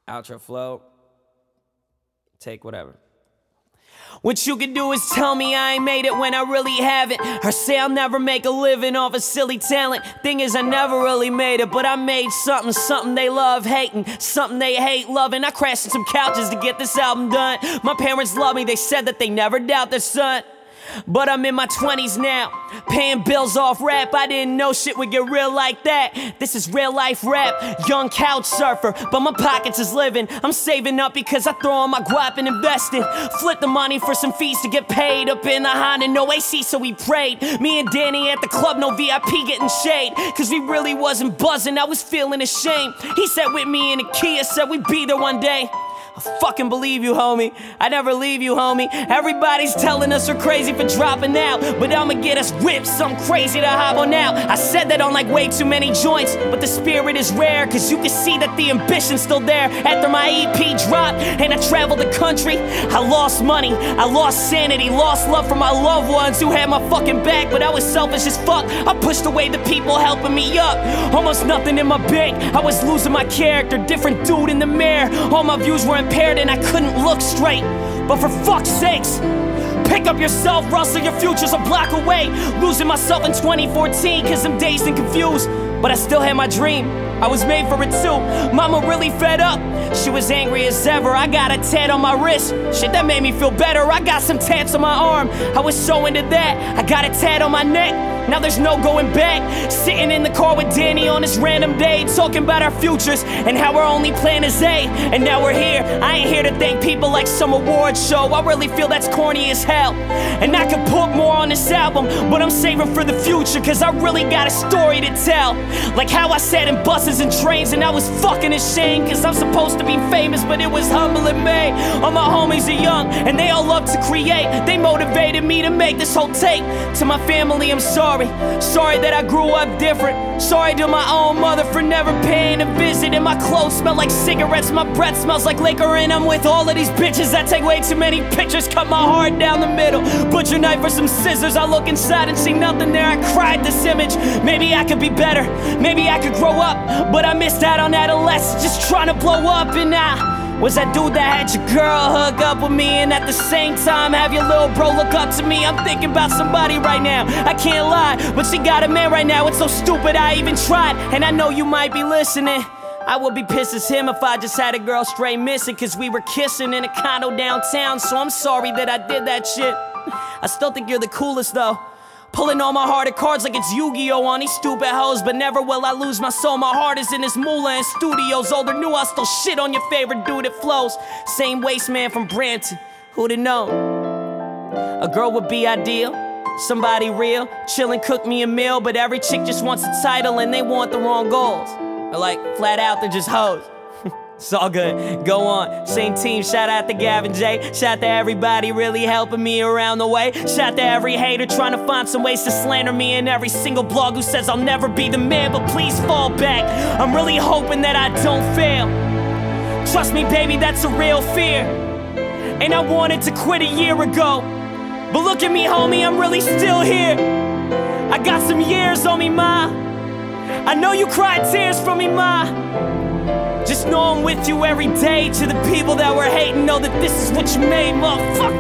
Outro flow. Take whatever. What you can do is tell me I ain't made it when I really haven't, or say I'll never make a living off of silly talent. Thing is, I never really made it, but I made something they love hating, something they hate loving. I crashed in some couches to get this album done. My parents love me, they said that they never doubt their son. But I'm in my 20s now, paying bills off rap. I didn't know shit would get real like that. This is real life rap, young couch surfer, but my pockets is living. I'm saving up because I throw on my guap and invest it. Flip the money for some fees to get paid. Up in the Honda, no AC, so we prayed. Me and Danny at the club, no VIP getting shade, cause we really wasn't buzzing, I was feeling ashamed. He sat with me in a Kia, said we'd be there one day. I fucking believe you, homie. I never leave you, homie. Everybody's telling us we're crazy for dropping out, but I'ma get us whipped, some crazy to hop on out. I said that on like way too many joints, but the spirit is rare, cause you can see that the ambition's still there. After my EP dropped and I traveled the country, I lost money, I lost sanity, lost love from my loved ones who had my fucking back, but I was selfish as fuck. I pushed away the people helping me up. Almost nothing in my bank, I was losing my character, different dude in the mirror. All my views were impaired and I couldn't look straight. But for fuck's sakes, pick up yourself, Russell, your future's a block away. Losing myself in 2014 cause I'm dazed and confused, but I still had my dream, I was made for it too. Mama really fed up, she was angry as ever. I got a tat on my wrist, shit that made me feel better. I got some tats on my arm, I was so into that. I got a tat on my neck, now there's no going back. Sitting in the car with Danny on this random day, talking about our futures and how our only plan is A. And now we're here, I ain't here to thank people like some award show. I really feel that's corny as hell, and I could put more on this album, but I'm saving for the future cause I really got a story to tell. Like how I sat in buses and trains and I was fucking ashamed cause I'm supposed to be famous, but it was humbling me. All my homies are young and they all love to create. They motivated me to make this whole tape. To my family, I'm sorry that I grew up different. Sorry to my own mother for never paying a visit. And my clothes smell like cigarettes, my breath smells like liquor, and I'm with all of these bitches that take way too many pictures. Cut my heart down the middle, butcher knife or some scissors. I look inside and see nothing there. I cried this image. Maybe I could be better, maybe I could grow up, but I missed out on adolescence, just trying to blow up. And I was that dude that had your girl hook up with me, and at the same time have your little bro look up to me. I'm thinking about somebody right now, I can't lie, but she got a man right now. It's so stupid I even tried, and I know you might be listening. I would be pissed as him if I just had a girl straight missing, cause we were kissing in a condo downtown. So I'm sorry that I did that shit. I still think you're the coolest though, pulling all my hearted cards like it's Yu-Gi-Oh on these stupid hoes. But never will I lose my soul, my heart is in this moolah and studios. Older knew I still shit on your favorite dude that flows. Same waste man from Brampton, who'd have known? A girl would be ideal, somebody real, chillin', cook me a meal. But every chick just wants a title and they want the wrong goals. Or like, flat out, they're just hoes. It's all good, go on, same team. Shout out to Gavin J, shout out to everybody really helping me around the way. Shout out to every hater trying to find some ways to slander me, and every single blog who says I'll never be the man, but please fall back. I'm really hoping that I don't fail. Trust me baby, that's a real fear, and I wanted to quit a year ago, but look at me homie, I'm really still here. I got some years on me ma, I know you cried tears for me ma. Just know I'm with you every day. To the people that were hating, know that this is what you made, motherfucker.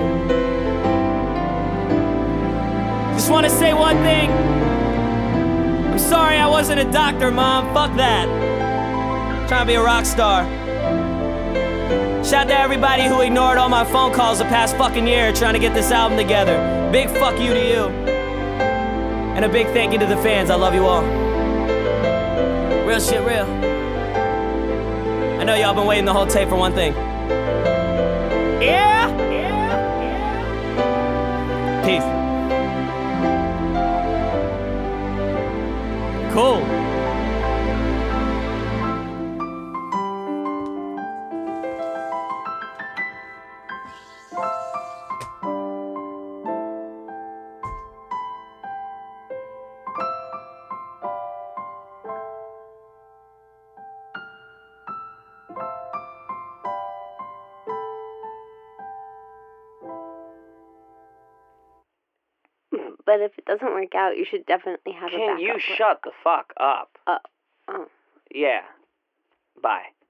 Just wanna say one thing, I'm sorry I wasn't a doctor, mom, fuck that. I'm trying to be a rock star. Shout out to everybody who ignored all my phone calls the past fucking year trying to get this album together. Big fuck you to you, and a big thank you to the fans, I love you all. Real shit real. I know y'all been waiting the whole tape for one thing. Yeah? Peace. Cool. But if it doesn't work out, you should definitely have a backup. Can you shut the fuck up? Oh. Yeah. Bye.